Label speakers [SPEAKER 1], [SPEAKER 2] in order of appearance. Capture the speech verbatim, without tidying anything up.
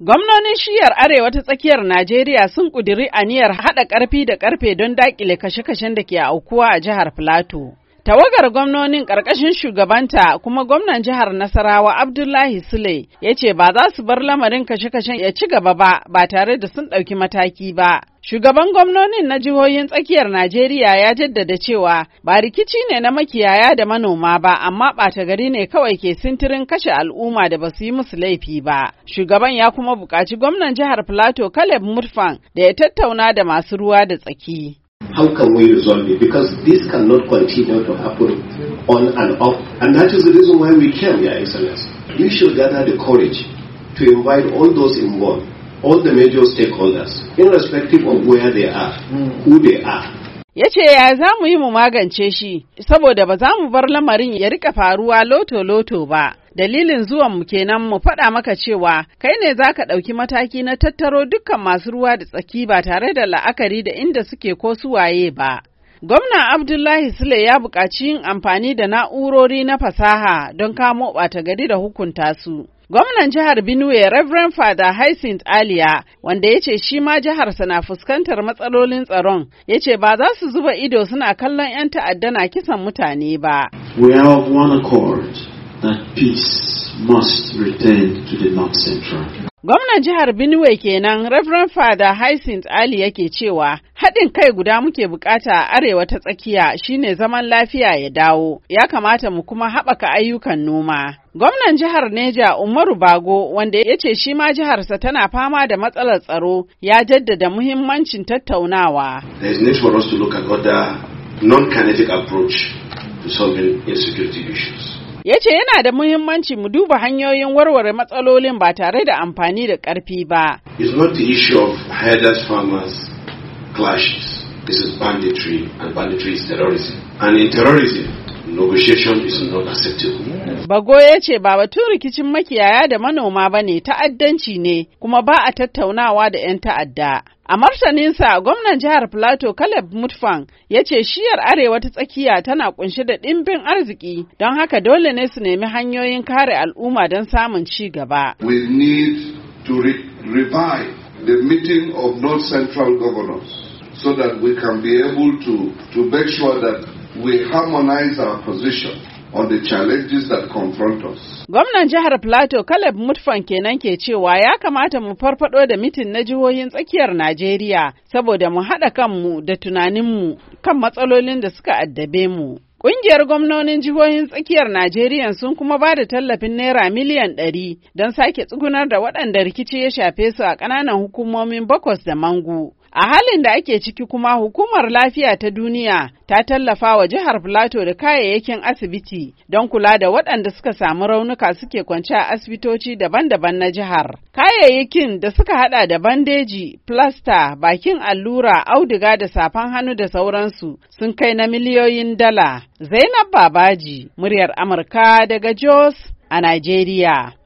[SPEAKER 1] Gwamnonin shiyar Arewa ta tsakiyar Najeriya sun ƙudiri aniyar haɗa ƙarfi da ƙarfe don daƙile kashe-kashen da ke aukuwa a jihar Filato. Tawagar gwamnonin ƙarƙashin shugabanta kuma gwamnan jihar Nasarawa Abdullahi Sule ya ce ba za su bar lamarin kashe-kashen ya ci gaba ba ba tare da sun ɗauki mataki ba. Shugaban gwamnonin na jihohin tsakiyar Najeriya ya jaddada cewa ba rikici ne na makiyaya da manoma ba, amma ɓata gari ne kawai ke sintirin kashe al'umma da ba su yi musu laifi ba. Shugaban ya kuma buƙaci gwamnan jihar Filato Caleb Mutfwang da ya tattauna da masu ruwa da tsaki.
[SPEAKER 2] How can we resolve it? Because this cannot continue to happen on and off. And that is the reason why we came, Your Excellency. You should gather the courage to invite all those involved, all the major stakeholders, irrespective of where they are, mm. who they are.
[SPEAKER 1] Ya ce ya za mu yi mu magance shi, saboda ba za mu bar lamarin ya rika faruwa loto-loto ba. Dalilin zuwan mu kenan mu faɗa maka cewa kai ne za ka ɗauki mataki na tattaro dukkan masu ruwa da tsaki ba tare da la'akari da inda suke ko su waye ba. Gwamna Abdullahi Sule ya buƙaci yin amfani da na'urori na fasaha don kamo ɓata gari da hukunta su. Gwamnan jihar Benue Reverend Father Hyacinth Alia, wanda ya ce shi ma jiharsa na fuskantar matsalolin tsaron, ya ce ba za su zuba ido suna kallon 'yan ta'adda na kisan mutane ba.
[SPEAKER 3] We are of one accord that peace must return to the North Central.
[SPEAKER 1] Gwamnan jihar Benue kenan Reverend Father Hyacinth Ali yake cewa haɗin kai guda muke bukata a arewa ta tsakiya shine zaman lafiya ya dawo, ya kamata mu kuma haɓaka ayyukan noma. Gwamnan jihar Neja Umaru Bago, wanda ya ce shi ma jiharsa tana fama da matsalar tsaro, ya jaddada muhimmancin tattaunawa.
[SPEAKER 2] There is need for us to look at other non-kinetic approach to solving insecurity issues.
[SPEAKER 1] Ya ce yana da muhimmanci mu duba hanyoyin warware matsalolin ba tare da amfani da ƙarfi ba.
[SPEAKER 2] It's not the issue of herders, farmers, clashes. This is banditry, and banditry is terrorism. And in terrorism, negotiation is not acceptable.
[SPEAKER 1] Bago ya ce ba batun rikicin makiyaya da manoma ba ne, ta'addanci ne, kuma ba a tattaunawa da 'yan ta'adda. A martaninsa, gwamnan jihar Filato Caleb Mutfwang ya ce shiyar arewa ta tsakiya tana kunshe da ɗimbin arziki, don haka dole ne su nemi hanyoyin kare al'umma don samun ci gaba.
[SPEAKER 4] We need to re revive the meeting of North Central governors so that we can be able to, to make sure that we harmonize our position on the challenges that confront us.
[SPEAKER 1] Gwamnan jihar Filato Caleb Mutfwang kenan ke cewa ya kamata mu farfado da mitin na jihohin tsakiyar Najeriya saboda mu haɗa kanmu da tunaninmu kan matsalolin da suka addabe mu. Ƙungiyar gwamnonin jihohin tsakiyar Najeriya sun kuma ba da tallafin naira miliyan ɗari don sake tsugunar da waɗanda rikici ya shafe su a ƙananan hukumomin Bokos da Mangu. A halin da ake ciki kuma hukumar lafiya ta duniya ta tallafa wa jihar Filato da kayayyakin asibiti don kula da waɗanda suka samu raunuka suke kwance a asibitoci daban-daban na jihar. Kayayyakin da suka hada da bandeji, plasta, bakin allura, auduga da safan hannu da sauransu sun kai na miliyoyin dala. Zainab Babaji, muryar Amurka daga Jos a Najeriya.